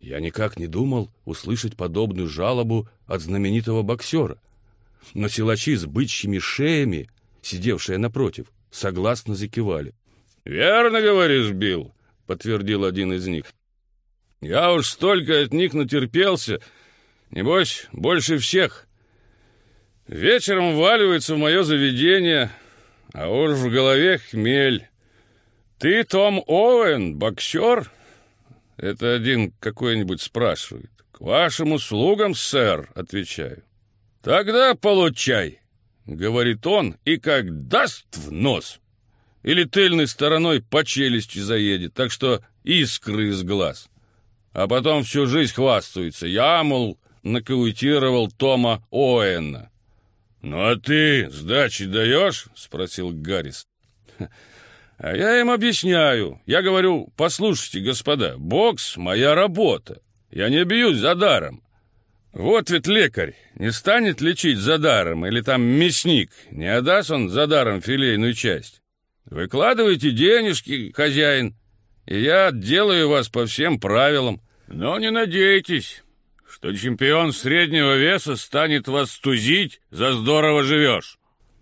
Я никак не думал услышать подобную жалобу от знаменитого боксера. Но силачи с бычьими шеями, сидевшие напротив, согласно закивали. «Верно говоришь, Билл», — подтвердил один из них. «Я уж столько от них натерпелся, небось, больше всех. Вечером вваливается в мое заведение, а уж в голове хмель. Ты Том Оуэн, боксер?» Это один какой-нибудь спрашивает. «К вашим услугам, сэр», — отвечаю. «Тогда получай», — говорит он, и как даст в нос. Или тыльной стороной по челюсти заедет, так что искры из глаз. А потом всю жизнь хвастаются. Я, мол, нокаутировал Тома Оуэна. «Ну а ты сдачи даешь?» — спросил Гаррис. А я им объясняю. Я говорю: послушайте, господа, бокс — моя работа. Я не бьюсь за даром. Вот ведь лекарь не станет лечить за даром, или там мясник, не отдаст он за даром филейную часть. Выкладывайте денежки, хозяин, и я отделаю вас по всем правилам. Но не надейтесь, что чемпион среднего веса станет вас тузить за здорово живешь.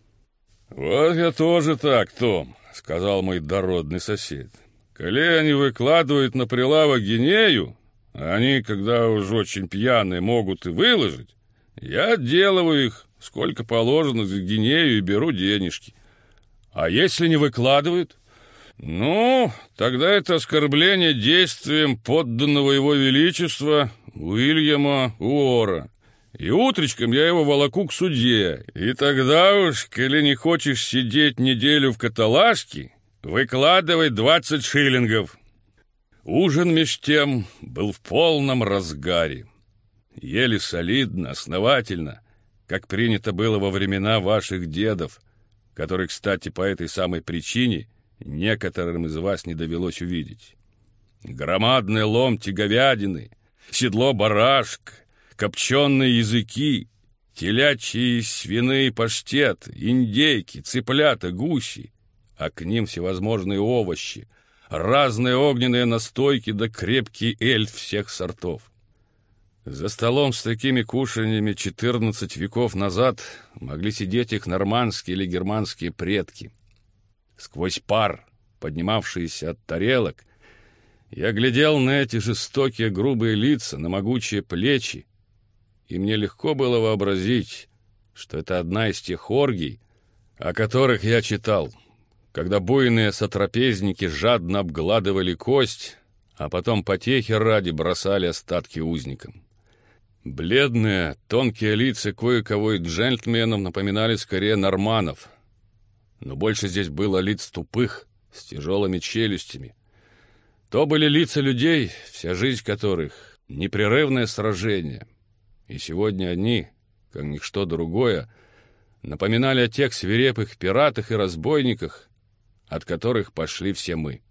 Вот я тоже так, Том, — сказал мой дородный сосед. Коли они выкладывают на прилавок гинею, а они, когда уж очень пьяные, могут и выложить, я отделываю их, сколько положено за гинею, и беру денежки. А если не выкладывают? Ну, тогда это оскорбление действием подданного его величества Уильяма Уорра. И утречком я его волоку к суде. И тогда уж, коли не хочешь сидеть неделю в каталажке, выкладывай 20 шиллингов. Ужин меж тем был в полном разгаре. Ели солидно, основательно, как принято было во времена ваших дедов, которые, кстати, по этой самой причине некоторым из вас не довелось увидеть. Громадные ломти говядины, седло барашка, копченые языки, телячьи и свиные паштет, индейки, цыплята, гуси, а к ним всевозможные овощи, разные огненные настойки да крепкий эль всех сортов. За столом с такими кушаньями 14 веков назад могли сидеть их нормандские или германские предки. Сквозь пар, поднимавшийся от тарелок, я глядел на эти жестокие грубые лица, на могучие плечи, и мне легко было вообразить, что это одна из тех оргий, о которых я читал, когда буйные сотрапезники жадно обгладывали кость, а потом потехи ради бросали остатки узникам. Бледные, тонкие лица кое-кого из джентльменов напоминали скорее норманнов, но больше здесь было лиц тупых, с тяжелыми челюстями. То были лица людей, вся жизнь которых — непрерывное сражение, и сегодня они, как ничто другое, напоминали о тех свирепых пиратах и разбойниках, от которых пошли все мы.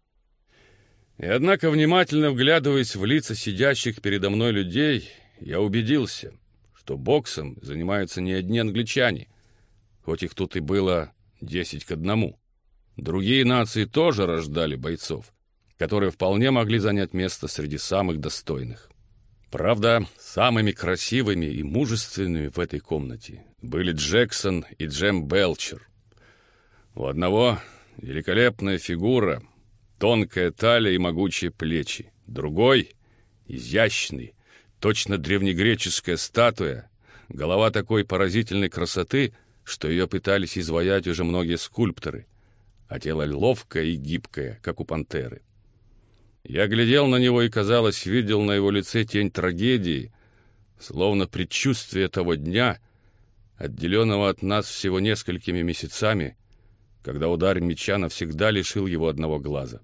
И однако, внимательно вглядываясь в лица сидящих передо мной людей, я убедился, что боксом занимаются не одни англичане, хоть их тут и было 10 к 1. Другие нации тоже рождали бойцов, которые вполне могли занять место среди самых достойных. Правда, самыми красивыми и мужественными в этой комнате были Джексон и Джем Белчер. У одного великолепная фигура, тонкая талия и могучие плечи, другой — изящный, точно древнегреческая статуя, голова такой поразительной красоты, что ее пытались изваять уже многие скульпторы, а тело ловкое и гибкое, как у пантеры. Я глядел на него и, казалось, видел на его лице тень трагедии, словно предчувствие того дня, отделенного от нас всего несколькими месяцами, когда удар меча навсегда лишил его одного глаза.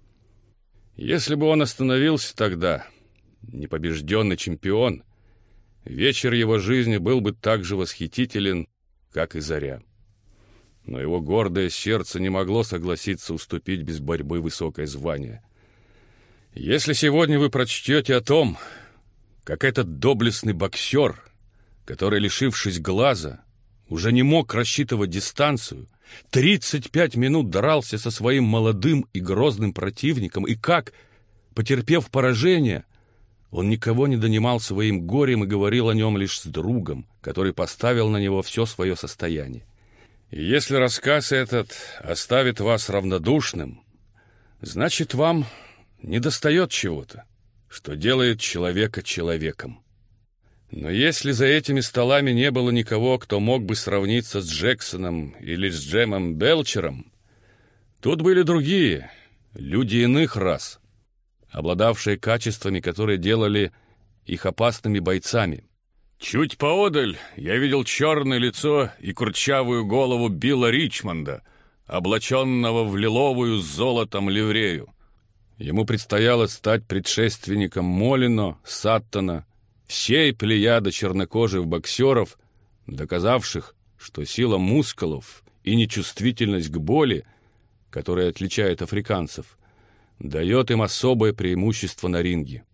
Если бы он остановился тогда, непобежденный чемпион, вечер его жизни был бы так же восхитителен, как и заря. Но его гордое сердце не могло согласиться уступить без борьбы высокое звание. Если сегодня вы прочтете о том, как этот доблестный боксер, который, лишившись глаза, уже не мог рассчитывать дистанцию, 35 минут дрался со своим молодым и грозным противником, и как, потерпев поражение, Он никого не донимал своим горем и говорил о нем лишь с другом, который поставил на него все свое состояние. И если рассказ этот оставит вас равнодушным, значит, вам недостает чего-то, что делает человека человеком. Но если за этими столами не было никого, кто мог бы сравниться с Джексоном или с Джемом Белчером, тут были другие, люди иных рас, обладавшие качествами, которые делали их опасными бойцами. Чуть поодаль я видел черное лицо и курчавую голову Билла Ричмонда, облаченного в лиловую с золотом ливрею. Ему предстояло стать предшественником Молино, Саттона, всей плеяды чернокожих боксеров, доказавших, что сила мускулов и нечувствительность к боли, которая отличает африканцев, дает им особое преимущество на ринге.